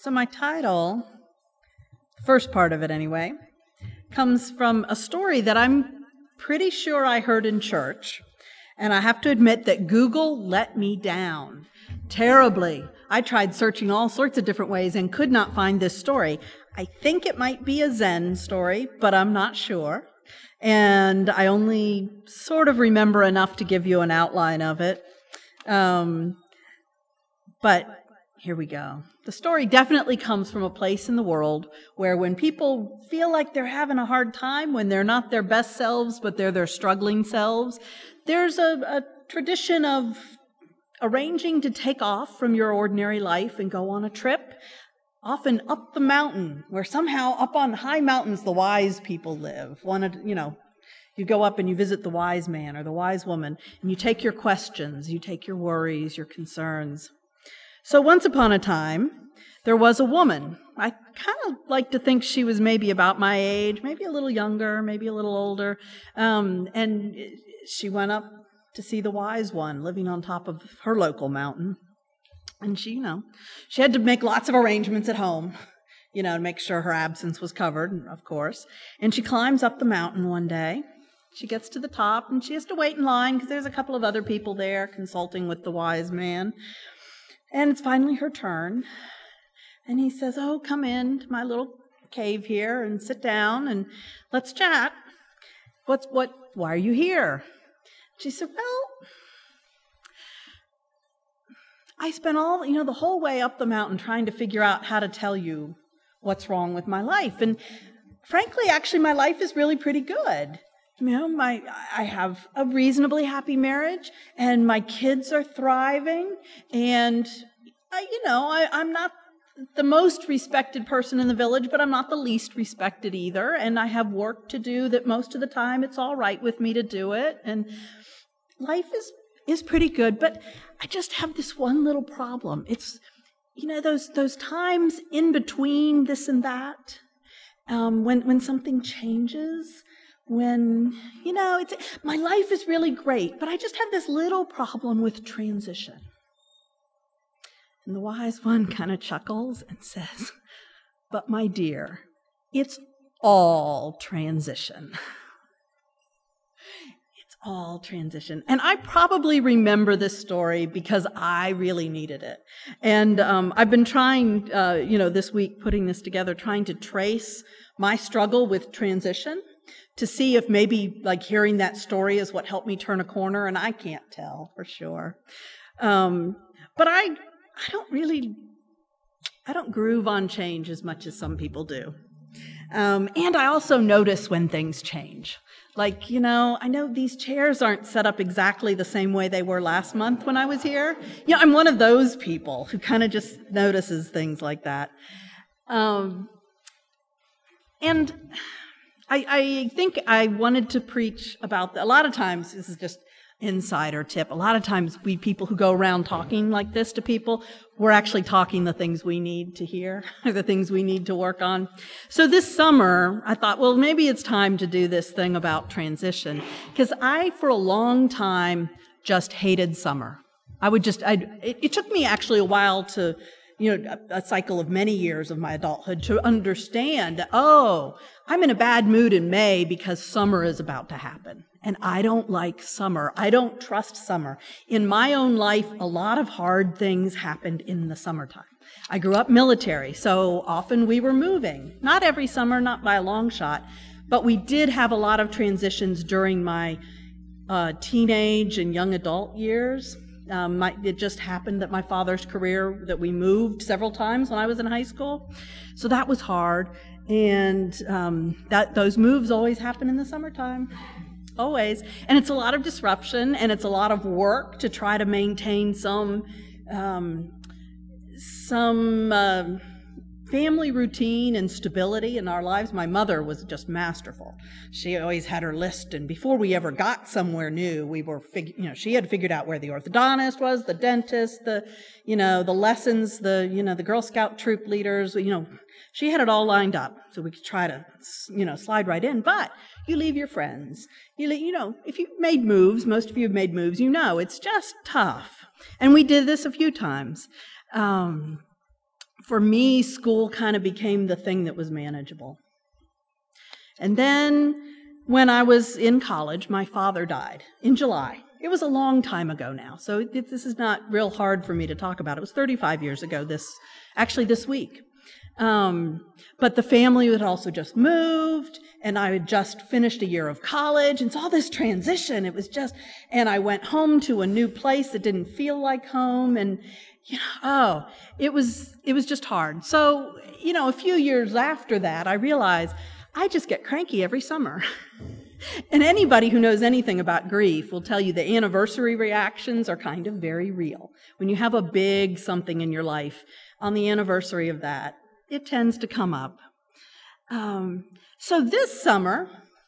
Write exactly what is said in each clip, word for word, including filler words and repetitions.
So my title, the first part of it anyway, comes from a story that I'm pretty sure I heard in church. And I have to admit that Google let me down terribly. I tried searching all sorts of different ways and could not find this story. I think it might be a Zen story, but I'm not sure. And I only sort of remember enough to give you an outline of it. Um, but here we go. The story definitely comes from a place in the world where when people feel like they're having a hard time, when they're not their best selves, but they're their struggling selves, there's a, a tradition of arranging to take off from your ordinary life and go on a trip, often up the mountain, where somehow up on high mountains the wise people live. One of, you know, you go up and you visit the wise man or the wise woman, and you take your questions, you take your worries, your concerns. So once upon a time, there was a woman. I kind of like to think she was maybe about my age, maybe a little younger, maybe a little older. Um, and she went up to see the wise one living on top of her local mountain. And she, you know, she had to make lots of arrangements at home, you know, to make sure her absence was covered, of course. And she climbs up the mountain one day. She gets to the top, and she has to wait in line because there's a couple of other people there consulting with the wise man. And it's finally her turn. And he says, oh, come in to my little cave here and sit down and let's chat. What's what? Why are you here? She said, well, I spent all, you know, the whole way up the mountain trying to figure out how to tell you what's wrong with my life. And frankly, actually, my life is really pretty good. You know, my I have a reasonably happy marriage, and my kids are thriving, and, I, you know, I, I'm not the most respected person in the village, but I'm not the least respected either, and I have work to do that most of the time it's all right with me to do it, and life is, is pretty good, but I just have this one little problem. It's, you know, those those times in between this and that, um, when when something changes, when, you know, it's my life is really great, but I just have this little problem with transition. And the wise one kind of chuckles and says, but my dear, it's all transition. It's all transition. And I probably remember this story because I really needed it. And um, I've been trying, uh, you know, this week putting this together, trying to trace my struggle with transition, to see if maybe like hearing that story is what helped me turn a corner, and I can't tell for sure. Um, but I, I don't really, I don't groove on change as much as some people do. Um, and I also notice when things change. Like, you know, I know these chairs aren't set up exactly the same way they were last month when I was here. You know, I'm one of those people who kind of just notices things like that. Um, and I, I think I wanted to preach about that. A lot of times, this is just insider tip, a lot of times we people who go around talking like this to people, we're actually talking the things we need to hear, the things we need to work on. So this summer, I thought, well, maybe it's time to do this thing about transition, because I, for a long time, just hated summer. I would just, I it, it took me actually a while to, you know, a, a cycle of many years of my adulthood to understand, oh, I'm in a bad mood in May because summer is about to happen. And I don't like summer. I don't trust summer. In my own life, a lot of hard things happened in the summertime. I grew up military, so often we were moving. Not every summer, not by a long shot, but we did have a lot of transitions during my uh, teenage and young adult years. Um, my, it just happened that my father's career, that we moved several times when I was in high school. So that was hard. And um, that those moves always happen in the summertime. Always. And it's a lot of disruption, and it's a lot of work to try to maintain some um, some uh, family routine and stability in our lives. My mother was just masterful. She always had her list, and before we ever got somewhere new, we were, fig- you know, she had figured out where the orthodontist was, the dentist, the, you know, the lessons, the, you know, the Girl Scout troop leaders, you know, she had it all lined up so we could try to, you know, slide right in. But you leave your friends. You, you know, if you've made moves, most of you have made moves, you know, it's just tough. And we did this a few times. Um, for me, school kind of became the thing that was manageable. And then when I was in college, my father died in July. It was a long time ago now, so it, this is not real hard for me to talk about. It was thirty-five years ago, this actually this week. Um, but the family had also just moved, and I had just finished a year of college, and so all this transition, it was just, and I went home to a new place that didn't feel like home, and, you know, oh, it was, it was just hard. So, you know, a few years after that, I realized I just get cranky every summer. And anybody who knows anything about grief will tell you the anniversary reactions are kind of very real. When you have a big something in your life, on the anniversary of that, it tends to come up. Um, so this summer,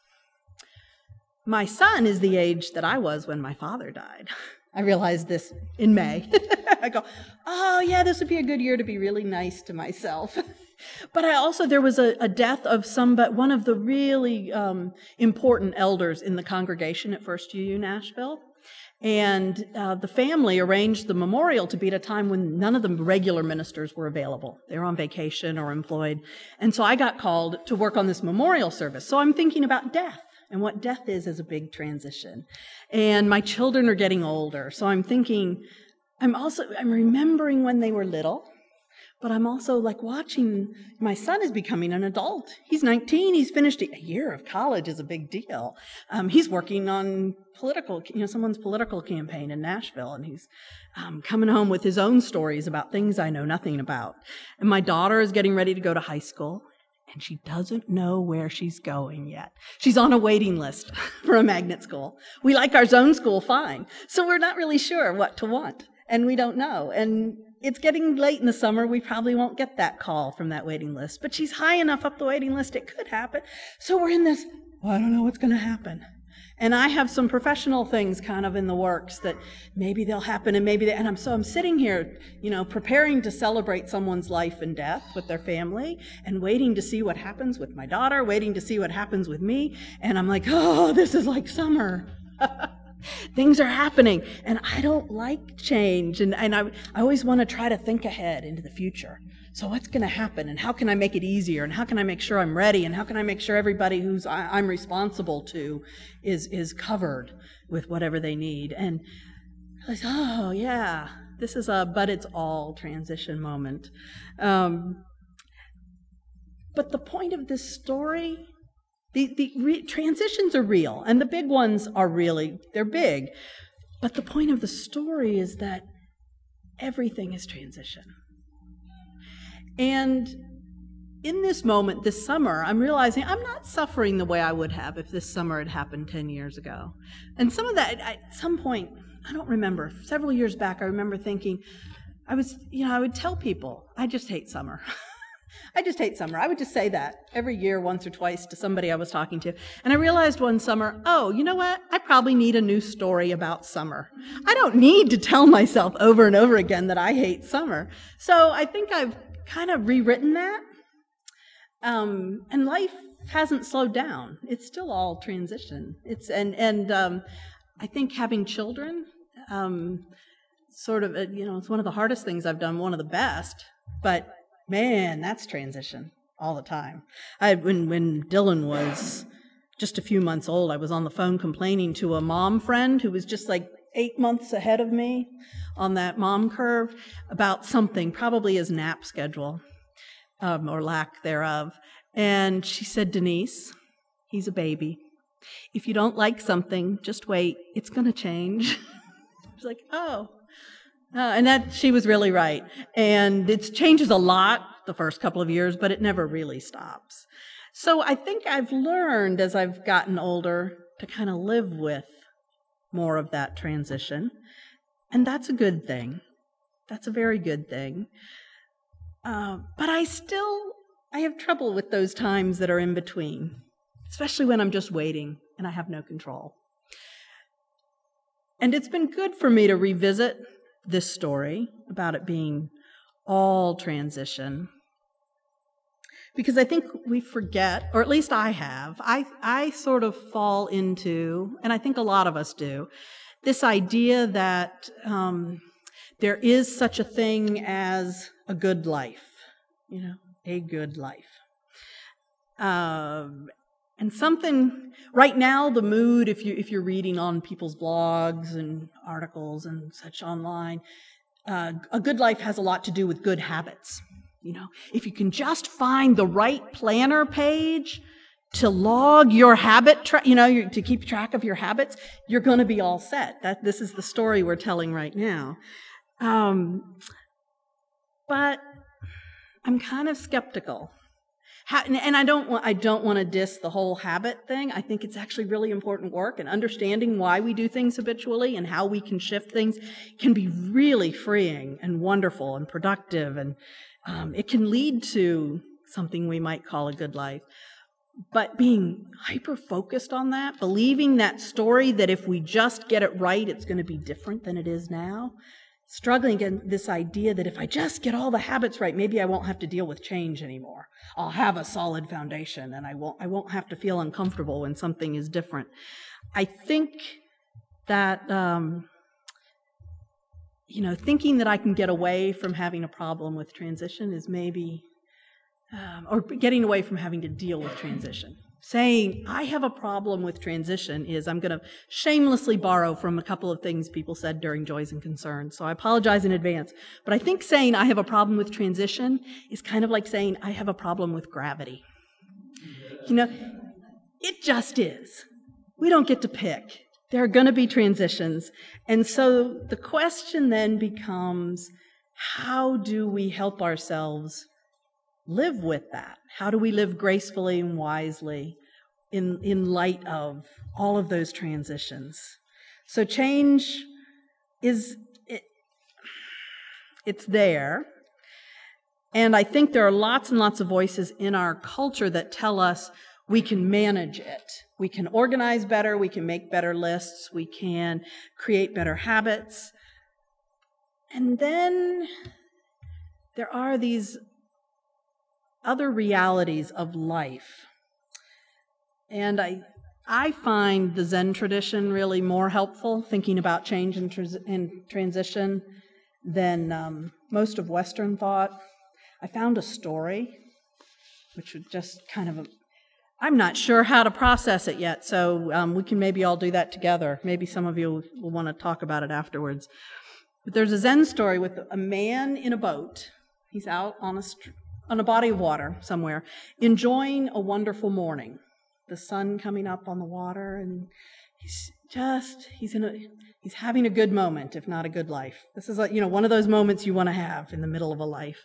my son is the age that I was when my father died. I realized this in May. I go, oh yeah, this would be a good year to be really nice to myself. But I also, there was a, a death of some, but one of the really um, important elders in the congregation at First U U Nashville. And uh, the family arranged the memorial to be at a time when none of the regular ministers were available. They were on vacation or employed. And so I got called to work on this memorial service. So I'm thinking about death and what death is as a big transition. And my children are getting older. So I'm thinking, I'm also, I'm remembering when they were little. But I'm also like watching, my son is becoming an adult. He's nineteen, he's finished a year of college is a big deal. Um, he's working on political, you know, someone's political campaign in Nashville, and he's um, coming home with his own stories about things I know nothing about. And my daughter is getting ready to go to high school, and she doesn't know where she's going yet. She's on a waiting list for a magnet school. We like our zone school fine, so we're not really sure what to want, and we don't know. And it's getting late in the summer. We probably won't get that call from that waiting list. But she's high enough up the waiting list, it could happen. So we're in this, well, I don't know what's going to happen. And I have some professional things kind of in the works that maybe they'll happen and maybe they, and I'm so I'm sitting here, you know, preparing to celebrate someone's life and death with their family and waiting to see what happens with my daughter, waiting to see what happens with me. And I'm like, oh, this is like summer. Things are happening, and I don't like change, and, and I, I always want to try to think ahead into the future. So what's going to happen, and how can I make it easier, and how can I make sure I'm ready, and how can I make sure everybody who's I, I'm responsible to is is covered with whatever they need. And I was, oh, yeah, this is a but it's all transition moment. Um, but the point of this story, The, the re- transitions are real, and the big ones are really, they're big. But the point of the story is that everything is transition. And in this moment, this summer, I'm realizing I'm not suffering the way I would have if this summer had happened ten years ago. And some of that, at some point, I don't remember, several years back, I remember thinking, I was, you know, I would tell people, I just hate summer. I just hate summer. I would just say that every year, once or twice, to somebody I was talking to. And I realized one summer, oh, you know what? I probably need a new story about summer. I don't need to tell myself over and over again that I hate summer. So I think I've kind of rewritten that. Um, and life hasn't slowed down. It's still all transition. It's and and um, I think having children, um, sort of, uh, you know, it's one of the hardest things I've done. One of the best, but man, that's transition all the time. I when when Dylan was just a few months old, I was on the phone complaining to a mom friend who was just like eight months ahead of me on that mom curve about something, probably his nap schedule, um, or lack thereof. And she said, Denise, he's a baby. If you don't like something, just wait. It's going to change. I was like, oh. Uh, and that she was really right. And it changes a lot the first couple of years, but it never really stops. So I think I've learned as I've gotten older to kind of live with more of that transition. And that's a good thing. That's a very good thing. Uh, but I still, I have trouble with those times that are in between, especially when I'm just waiting and I have no control. And it's been good for me to revisit this story about it being all transition, because I think we forget, or at least I have, I, I sort of fall into, and I think a lot of us do, this idea that um, there is such a thing as a good life. you know, a good life. Um, and something, right now, the mood, if, you, if you're reading on people's blogs and articles and such online, uh, a good life has a lot to do with good habits. You know, if you can just find the right planner page to log your habit, tra- you know, to keep track of your habits, you're going to be all set. That this is the story we're telling right now. Um, but I'm kind of skeptical. How, and I don't want, I don't want to diss the whole habit thing. I think it's actually really important work, and understanding why we do things habitually and how we can shift things can be really freeing and wonderful and productive, and um, it can lead to something we might call a good life. But being hyper-focused on that, believing that story that if we just get it right, it's going to be different than it is now, struggling against this idea that if I just get all the habits right, maybe I won't have to deal with change anymore. I'll have a solid foundation, and I won't I won't have to feel uncomfortable when something is different. I think that, um, you know, thinking that I can get away from having a problem with transition is maybe, um, or getting away from having to deal with transition. Saying, I have a problem with transition is, I'm going to shamelessly borrow from a couple of things people said during Joys and Concerns, so I apologize in advance. But I think saying I have a problem with transition is kind of like saying I have a problem with gravity. You know, it just is. We don't get to pick. There are going to be transitions. And so the question then becomes, how do we help ourselves live with that? How do we live gracefully and wisely in, in light of all of those transitions? So change is, it, it's there. And I think there are lots and lots of voices in our culture that tell us we can manage it. We can organize better, we can make better lists, we can create better habits. And then there are these other realities of life. And I I find the Zen tradition really more helpful, thinking about change and, trans- and transition, than um, most of Western thought. I found a story, which was just kind of a, I'm not sure how to process it yet, so um, we can maybe all do that together. Maybe some of you will, will want to talk about it afterwards. But there's a Zen story with a man in a boat. He's out on a st- on a body of water somewhere, enjoying a wonderful morning. The sun coming up on the water, and he's just, he's in a, he's having a good moment, if not a good life. This is, like, you know, one of those moments you want to have in the middle of a life.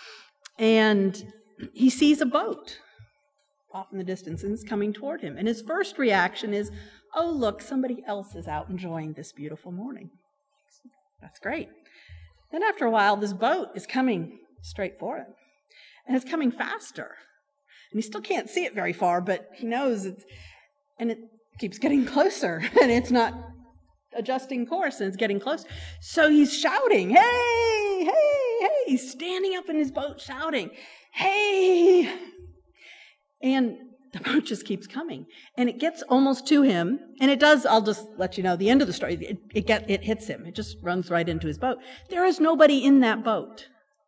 And he sees a boat off in the distance, and it's coming toward him. And his first reaction is, oh, look, somebody else is out enjoying this beautiful morning. That's great. Then after a while, this boat is coming straight for him. And it's coming faster. And he still can't see it very far, but he knows it's, and it keeps getting closer, and it's not adjusting course, and it's getting closer. So he's shouting, hey, hey, hey. He's standing up in his boat shouting, hey. And the boat just keeps coming. And it gets almost to him, and it does, I'll just let you know, the end of the story, it, it, get, it hits him. It just runs right into his boat. There is nobody in that boat.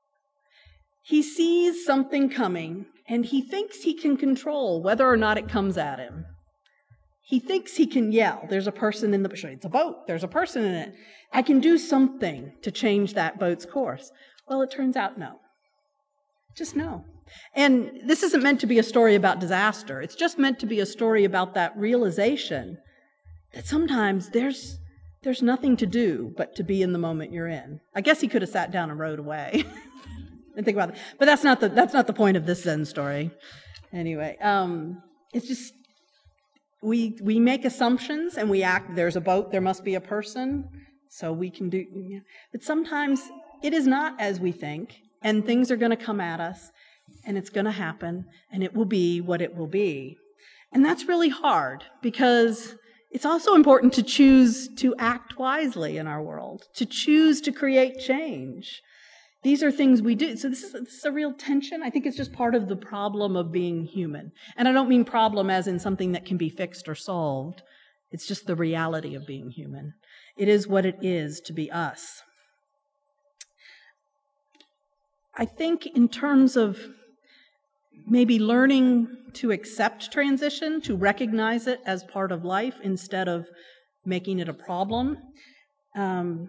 He sees something coming, and he thinks he can control whether or not it comes at him. He thinks he can yell, there's a person in the boat. It's a boat. There's a person in it. I can do something to change that boat's course. Well, it turns out no. Just no. And this isn't meant to be a story about disaster. It's just meant to be a story about that realization that sometimes there's there's nothing to do but to be in the moment you're in. I guess he could have sat down and rowed away. And think about it. But that's not the that's not the point of this Zen story. Anyway, um, it's just we we make assumptions and we act. There's a boat. There must be a person. So we can do. But sometimes it is not as we think, and things are going to come at us, and it's going to happen, and it will be what it will be, and that's really hard because it's also important to choose to act wisely in our world, to choose to create change. These are things we do. So this is, this is a real tension. I think it's just part of the problem of being human. And I don't mean problem as in something that can be fixed or solved. It's just the reality of being human. It is what it is to be us. I think in terms of maybe learning to accept transition, to recognize it as part of life instead of making it a problem, um,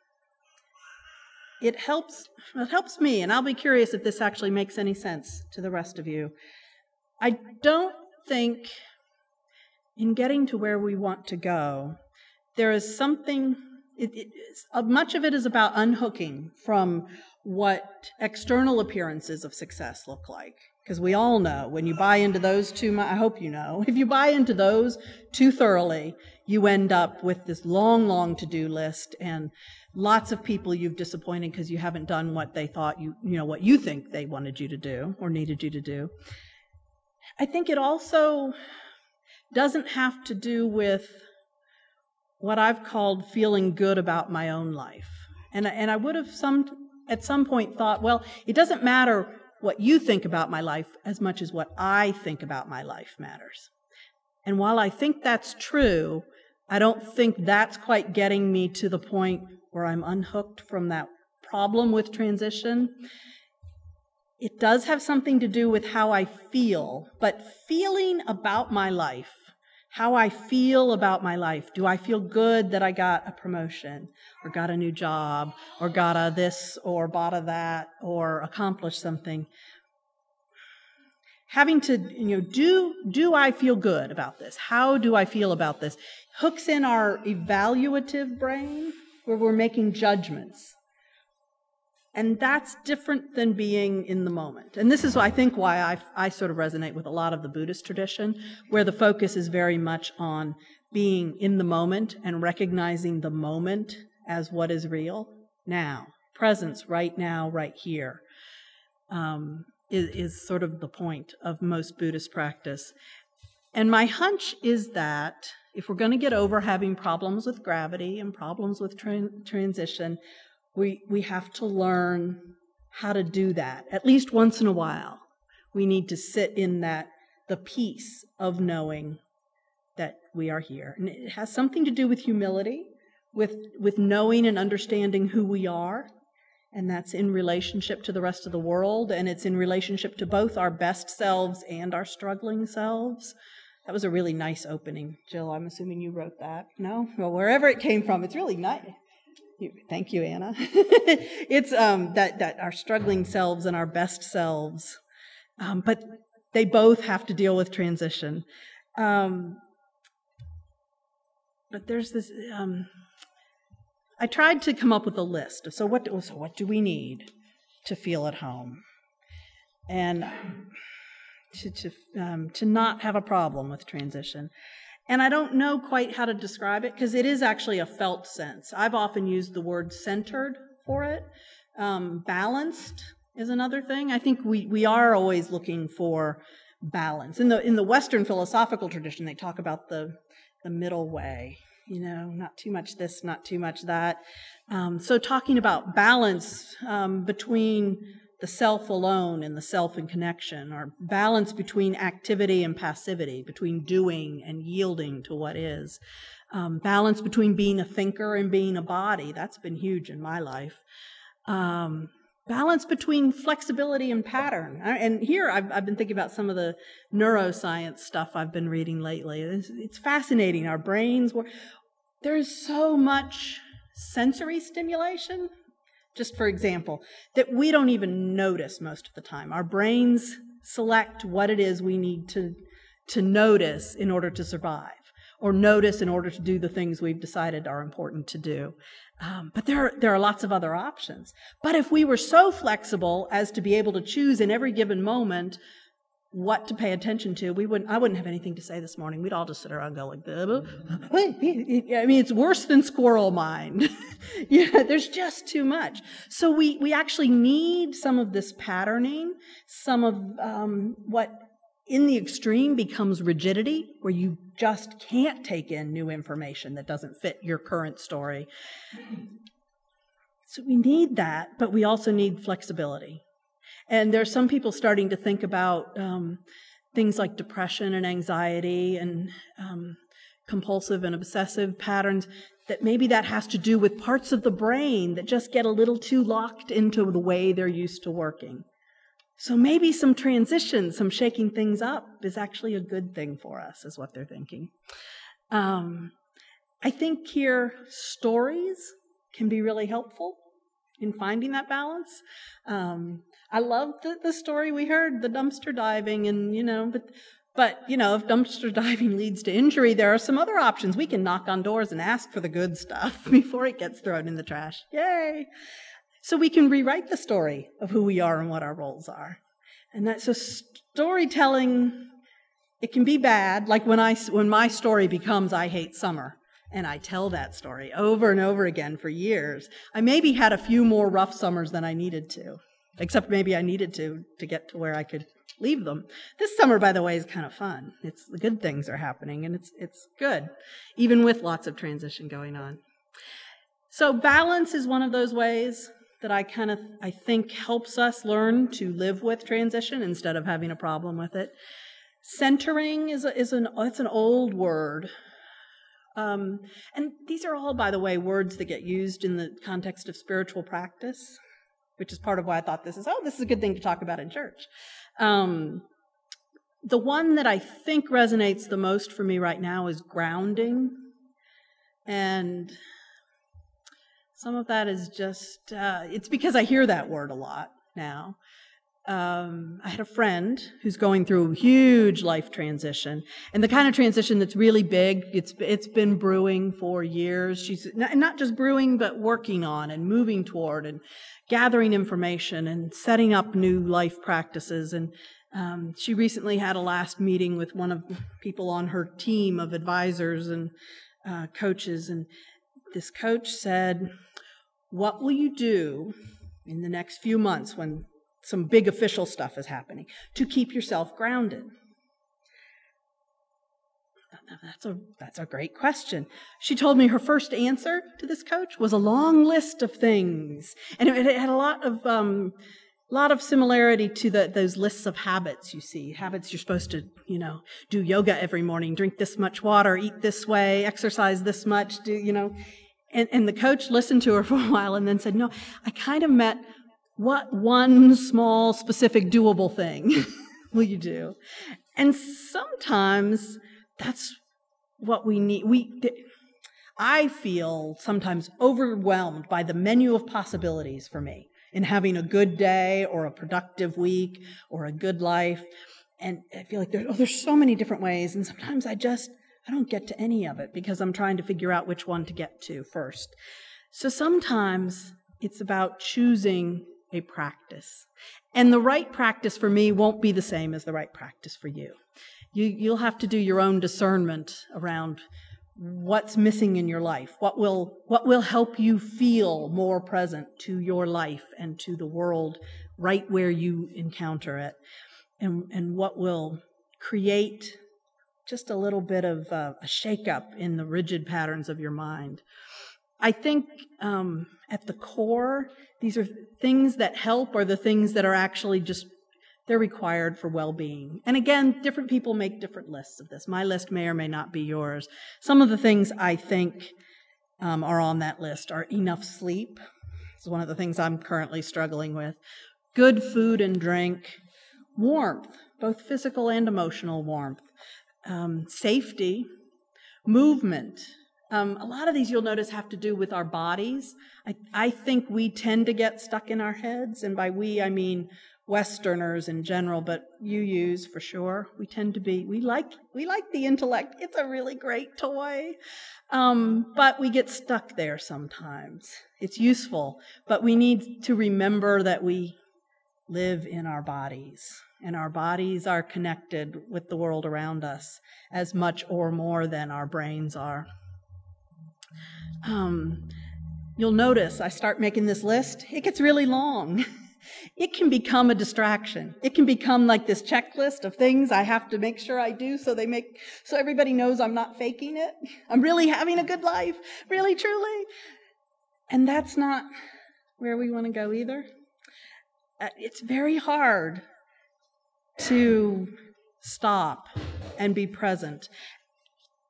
it helps, it helps me, and I'll be curious if this actually makes any sense to the rest of you. I don't think in getting to where we want to go, there is something, it, it, uh, much of it is about unhooking from what external appearances of success look like. Because we all know, when you buy into those too, I hope you know, if you buy into those too thoroughly, you end up with this long, long to-do list and lots of people you've disappointed because you haven't done what they thought you, you know, what you think they wanted you to do or needed you to do. I think it also doesn't have to do with what I've called feeling good about my own life. And, and I would have some at some point thought, well, it doesn't matter what you think about my life as much as what I think about my life matters. And while I think that's true, I don't think that's quite getting me to the point where I'm unhooked from that problem with transition. It does have something to do with how I feel, but feeling about my life, how I feel about my life. Do I feel good that I got a promotion or got a new job or got a this or bought a that or accomplished something? Having to, you know, do, do I feel good about this? How do I feel about this? Hooks in our evaluative brain where we're making judgments. And that's different than being in the moment. And this is, I think, why I, I sort of resonate with a lot of the Buddhist tradition, where the focus is very much on being in the moment and recognizing the moment as what is real now. Presence right now, right here, um, is, is sort of the point of most Buddhist practice. And my hunch is that if we're going to get over having problems with gravity and problems with tra- transition, We we have to learn how to do that. At least once in a while, we need to sit in that, the peace of knowing that we are here. And it has something to do with humility, with, with knowing and understanding who we are. And that's in relationship to the rest of the world. And it's in relationship to both our best selves and our struggling selves. That was a really nice opening. Jill, I'm assuming you wrote that. No? Well, wherever it came from, it's really nice. Thank you, Anna. It's um, that, that our struggling selves and our best selves, um, but they both have to deal with transition. Um, but there's this, um, I tried to come up with a list. So what, do, so what do we need to feel at home? And to, to, um, to not have a problem with transition. And I don't know quite how to describe it because it is actually a felt sense. I've often used the word centered for it. Um, balanced is another thing. I think we, we are always looking for balance. In the in the Western philosophical tradition, they talk about the, the middle way, you know, not too much this, not too much that. Um, so talking about balance um, between the self alone and the self in connection, or balance between activity and passivity, between doing and yielding to what is. Um, balance between being a thinker and being a body. That's been huge in my life. Um, balance between flexibility and pattern. And here I've, I've been thinking about some of the neuroscience stuff I've been reading lately. It's, it's fascinating. Our brains, were, there's so much sensory stimulation. Just for example, that we don't even notice most of the time. Our brains select what it is we need to, to notice in order to survive, or notice in order to do the things we've decided are important to do. Um, but there, there are lots of other options. But if we were so flexible as to be able to choose in every given moment what to pay attention to, we wouldn't. I wouldn't have anything to say this morning. We'd all just sit around and go like, I mean, it's worse than squirrel mind. Yeah, there's just too much. So we, we actually need some of this patterning, some of um, what in the extreme becomes rigidity, where you just can't take in new information that doesn't fit your current story. So we need that, but we also need flexibility. And there's some people starting to think about um, things like depression and anxiety and um, compulsive and obsessive patterns. that maybe that has to do with parts of the brain that just get a little too locked into the way they're used to working. So maybe some transition, some shaking things up is actually a good thing for us, is what they're thinking. Um, I think here stories can be really helpful in finding that balance. Um, I love the, the story we heard, the dumpster diving, and, you know, but, but, you know, if dumpster diving leads to injury, there are some other options. We can knock on doors and ask for the good stuff before it gets thrown in the trash. Yay! So we can rewrite the story of who we are and what our roles are. And that's so storytelling, it can be bad, like when I, when my story becomes I hate summer, and I tell that story over and over again for years. I maybe had a few more rough summers than I needed to, except maybe I needed to to get to where I could leave them. This summer, by the way, is kind of fun. It's the good things are happening, and it's it's good, even with lots of transition going on. So balance is one of those ways that I kind of, I think, helps us learn to live with transition instead of having a problem with it. Centering is a, is an it's an old word. Um, and these are all, by the way, words that get used in the context of spiritual practice, which is part of why I thought this is, oh, this is a good thing to talk about in church. Um, the one that I think resonates the most for me right now is grounding. And some of that is just, uh, it's because I hear that word a lot now. Um, I had a friend who's going through a huge life transition, and the kind of transition that's really big. It's it's been brewing for years. She's not, not just brewing, but working on and moving toward and gathering information and setting up new life practices. And um, she recently had a last meeting with one of the people on her team of advisors and uh, coaches, and this coach said, "What will you do in the next few months when some big official stuff is happening to keep yourself grounded?" That's a that's a great question. She told me her first answer to this coach was a long list of things, and it, it had a lot of um, lot of similarity to the, those lists of habits you see. Habits you're supposed to, you know, do yoga every morning, drink this much water, eat this way, exercise this much. Do you know? And and the coach listened to her for a while and then said, "No, I kind of meant, what one small, specific, doable thing will you do?" And sometimes that's what we need. We, I feel sometimes overwhelmed by the menu of possibilities for me in having a good day or a productive week or a good life. And I feel like there, oh, there's so many different ways. And sometimes I just, I don't get to any of it because I'm trying to figure out which one to get to first. So sometimes it's about choosing a practice. And the right practice for me won't be the same as the right practice for you. You you'll have to do your own discernment around what's missing in your life, what will what will help you feel more present to your life and to the world right where you encounter it, and and what will create just a little bit of uh, a shakeup in the rigid patterns of your mind. I think um, at the core, these are things that help, or the things that are actually just, they're required for well-being. And again, different people make different lists of this. My list may or may not be yours. Some of the things I think um, are on that list are enough sleep. This is one of the things I'm currently struggling with. Good food and drink. Warmth, both physical and emotional warmth. Um, safety. Movement. Um, a lot of these, you'll notice, have to do with our bodies. I, I think we tend to get stuck in our heads, and by we, I mean Westerners in general, but you use for sure. We tend to be, we like we like the intellect. It's a really great toy. Um, but we get stuck there sometimes. It's useful, but we need to remember that we live in our bodies, and our bodies are connected with the world around us as much or more than our brains are. Um, you'll notice I start making this list. It gets really long. It can become a distraction. It can become like this checklist of things I have to make sure I do so they make so everybody knows I'm not faking it. I'm really having a good life, really, truly. And that's not where we want to go either. Uh, it's very hard to stop and be present.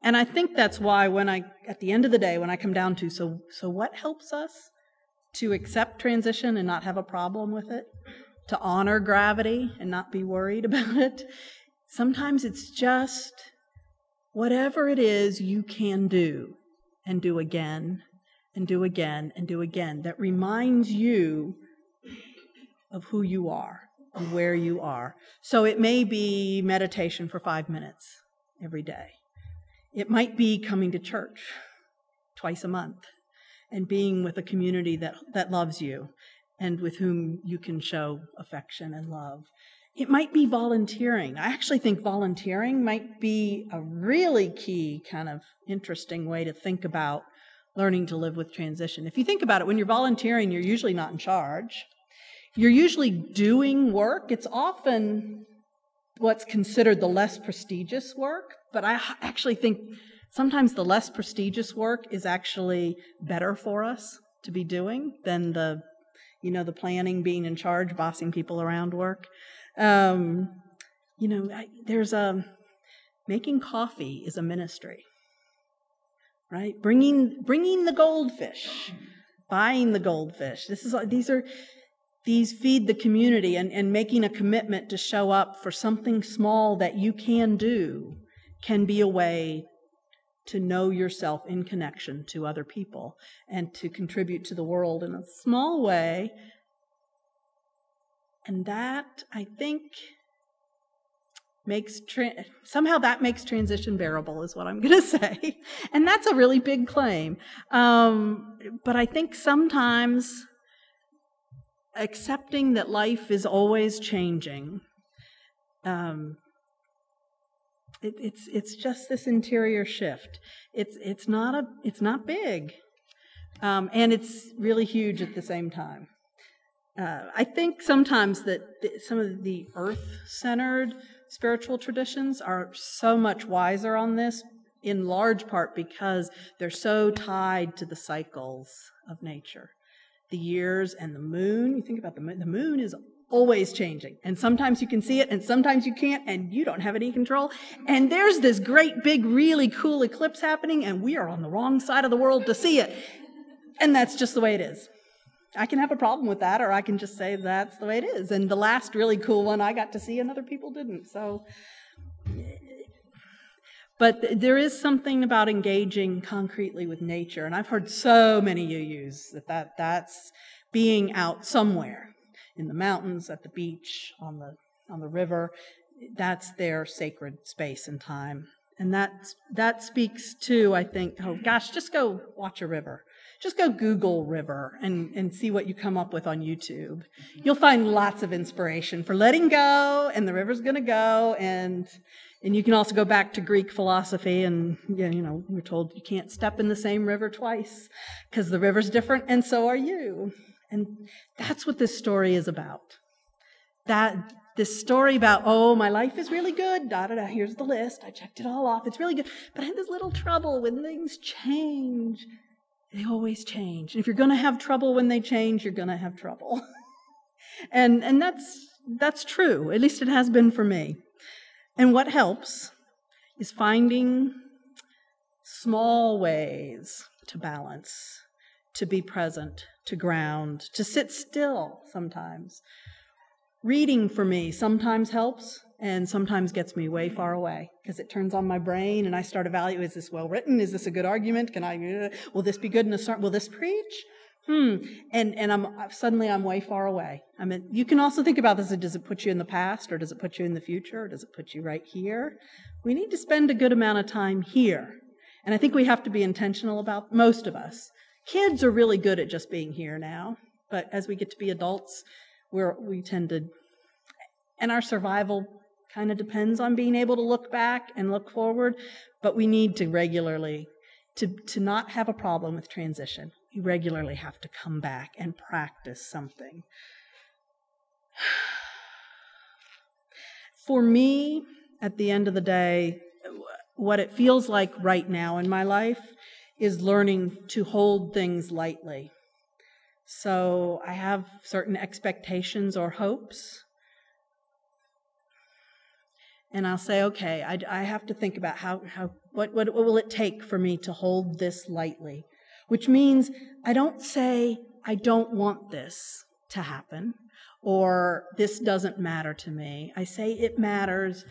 And I think that's why when I, at the end of the day, when I come down to, so, so what helps us to accept transition and not have a problem with it? To honor gravity and not be worried about it? Sometimes it's just whatever it is you can do and do again and do again and do again that reminds you of who you are and where you are. So it may be meditation for five minutes every day. It might be coming to church twice a month and being with a community that, that loves you and with whom you can show affection and love. It might be volunteering. I actually think volunteering might be a really key kind of interesting way to think about learning to live with transition. If you think about it, when you're volunteering, you're usually not in charge. You're usually doing work. It's often what's considered the less prestigious work, but I actually think sometimes the less prestigious work is actually better for us to be doing than the, you know, the planning, being in charge, bossing people around work. Um, you know, I, there's a, making coffee is a ministry, right? Bringing, bringing the goldfish, buying the goldfish. This is, these are, These feed the community, and, and making a commitment to show up for something small that you can do can be a way to know yourself in connection to other people and to contribute to the world in a small way. And that, I think, makes tra- somehow that makes transition bearable, is what I'm going to say. And that's a really big claim. Um, but I think sometimes accepting that life is always changing, um, it, it's it's just this interior shift. It's it's not a it's not big, um, and it's really huge at the same time. Uh, I think sometimes that th- some of the earth-centered spiritual traditions are so much wiser on this, in large part because they're so tied to the cycles of nature. The years and the moon, you think about the moon, the moon is always changing. And sometimes you can see it and sometimes you can't, and you don't have any control. And there's this great big, really cool eclipse happening, and we are on the wrong side of the world to see it. And that's just the way it is. I can have a problem with that, or I can just say that's the way it is. And the last really cool one I got to see and other people didn't. So, but there is something about engaging concretely with nature. And I've heard so many U Us that, that that's being out somewhere in the mountains, at the beach, on the on the river. That's their sacred space and time. And that, that speaks to, I think, oh gosh, just go watch a river. Just go Google river and, and see what you come up with on YouTube. You'll find lots of inspiration for letting go, and the river's going to go. And and you can also go back to Greek philosophy, and you know, we're told you can't step in the same river twice because the river's different and so are you. And that's what this story is about. That this story about, oh, my life is really good, da da da, here's the list, I checked it all off, it's really good, but I had this little trouble when things change. They always change. And if you're going to have trouble when they change, you're going to have trouble. and and that's that's true. At least it has been for me. And what helps is finding small ways to balance, to be present, to ground, to sit still sometimes. Reading for me sometimes helps and sometimes gets me way far away because it turns on my brain and I start evaluating, is this well written? Is this a good argument? Can I, uh, will this be good in a certain, will this preach? Hmm. And, and I'm suddenly I'm way far away. I mean, you can also think about this. Does it put you in the past, or does it put you in the future, or does it put you right here? We need to spend a good amount of time here. And I think we have to be intentional about, most of us. Kids are really good at just being here now. But as we get to be adults, we're, we tend to, and our survival kind of depends on being able to look back and look forward, but we need to regularly, to, to not have a problem with transition, you regularly have to come back and practice something. For me, at the end of the day, what it feels like right now in my life is learning to hold things lightly. So I have certain expectations or hopes. And I'll say, okay, I, I have to think about how, how what, what, what will it take for me to hold this lightly? Which means I don't say, I don't want this to happen, or this doesn't matter to me. I say it matters,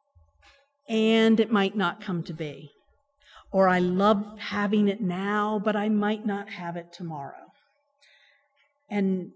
and it might not come to be. Or I love having it now, but I might not have it tomorrow. And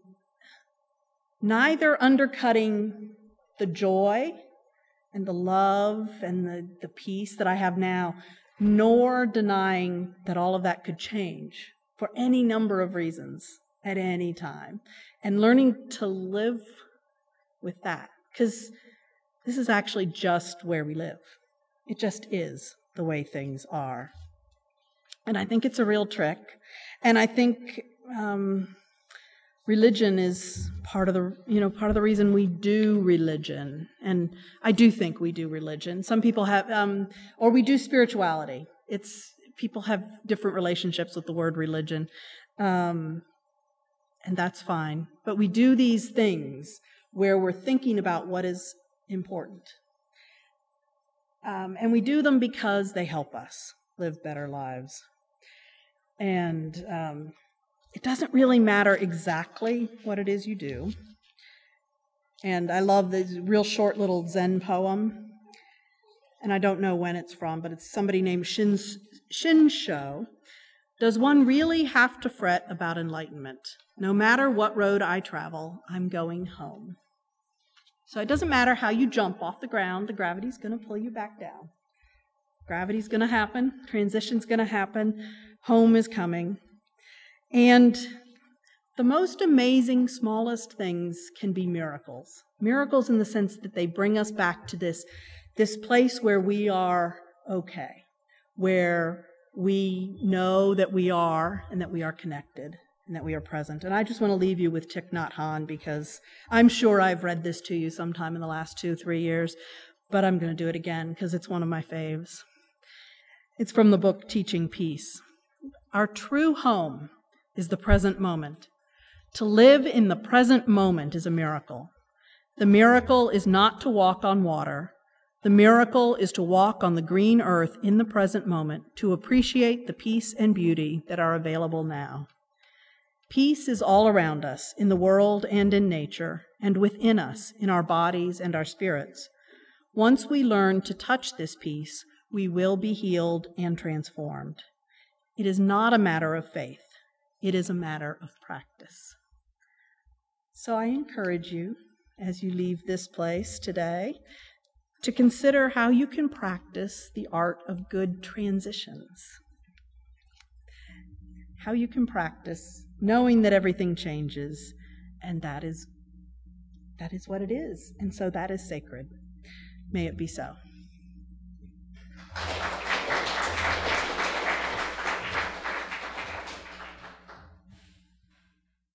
neither undercutting the joy and the love and the, the peace that I have now, nor denying that all of that could change for any number of reasons at any time. And learning to live with that, because this is actually just where we live. It just is the way things are. And I think it's a real trick. And I think um, religion is part of the, you know, part of the reason we do religion. And I do think we do religion. Some people have, um, or we do spirituality. It's, people have different relationships with the word religion. Um, and that's fine. But we do these things where we're thinking about what is important. Um, and we do them because they help us live better lives. And um, it doesn't really matter exactly what it is you do. And I love this real short little Zen poem. And I don't know when it's from, but it's somebody named Shin, Shinsho. Does one really have to fret about enlightenment? No matter what road I travel, I'm going home. So it doesn't matter how you jump off the ground, the gravity's going to pull you back down. Gravity's going to happen, transition's going to happen, home is coming. And the most amazing, smallest things can be miracles. Miracles in the sense that they bring us back to this, this place where we are okay, where we know that we are and that we are connected and that we are present. And I just want to leave you with Thich Nhat Hanh, because I'm sure I've read this to you sometime in the last two, three years, but I'm going to do it again because it's one of my faves. It's from the book Teaching Peace. Our true home is the present moment. To live in the present moment is a miracle. The miracle is not to walk on water. The miracle is to walk on the green earth in the present moment, to appreciate the peace and beauty that are available now. Peace is all around us, in the world and in nature, and within us, in our bodies and our spirits. Once we learn to touch this peace, we will be healed and transformed. It is not a matter of faith. It is a matter of practice. So I encourage you, as you leave this place today, to consider how you can practice the art of good transitions. How you can practice knowing that everything changes, and that is, that is what it is. And so that is sacred. May it be so.